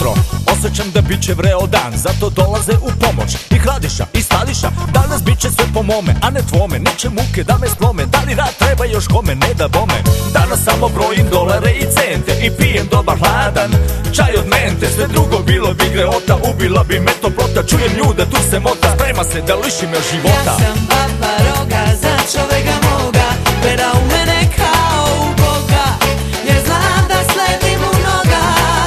jutro, osjećam da bit će vreo dan, zato dolaze u pomoć i Hladiša i Stadiša. Danas bit će sve po mome, a ne tvome, neće muke da me slome. Da li rad treba još kome, ne da bome. Danas samo brojim dolare i cente i pijem dobar hladan čaj od mente. Sve drugo bilo bi greota, ubila bi me toplota. Čujem ljude, tu se mota, sprema se da liši me života. Ja sam baba roga, za čoveka moga, vera u mene kao u Boga, jer znam da sledim u noga.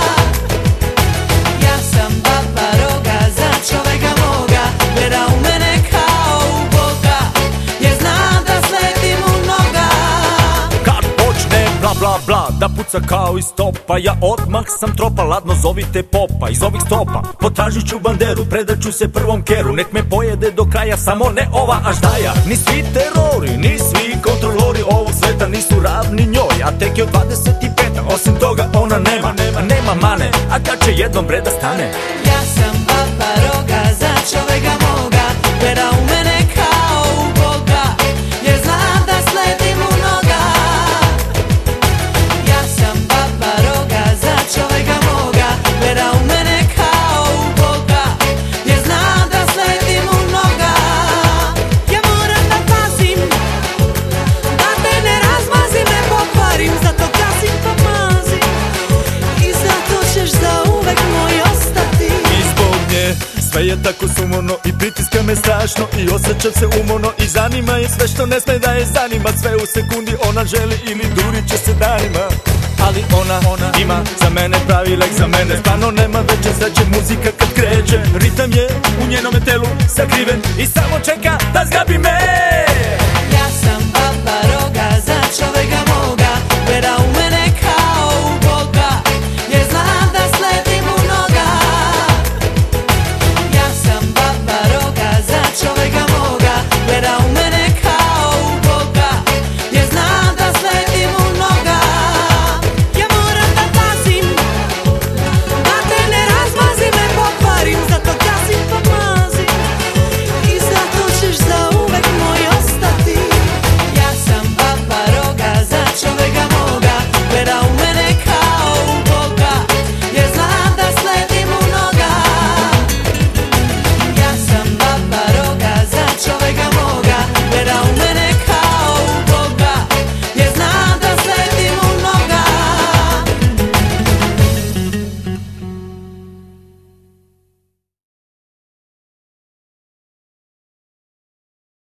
Ja sam baba roga, za čoveka moga, vera u mene kao u Boga, jer znam da sledim u noga. Kad počne bla bla bla da puca kao iz topa, ja odmah sam tropa, ladno zovite popa. Iz ovih stopa potražit ću banderu, predat ću se prvom keru, nek me pojede do kraja, samo ne ova aždaja. Ni svi terori, ni svi kontrolori ovog sveta nisu ravni njoj, a tek je od 25, osim toga ona nema mane, a kad će jednom bre da stane. Ja sam baba roga, za čoveka moga, vera u mene kao u Boga, jer znam da sledim u noga. Ja sam baba roga, za čoveka moga, vera u mene kao u Boga, jer znam da sledim u noga. Ja moram da pazim, da te ne razmazim, ne pokvarim, zato gasim pa mazim, i zato ćeš zauvek moj ostati. I zbog nje sve je tako sumorno i pritiska me strašno i osjećam se umorno i zanima je sve što ne sme da je zanima. Sve u sekundi ona želi ili durit će se danima, ali ona ima za mene pravi lek za mene. Stvarno nema veće sreće, muzika kad kreće, ritam je u njenome telu sakriven i samo čeka da zgrabi me. Ja sam baba roga, za čoveka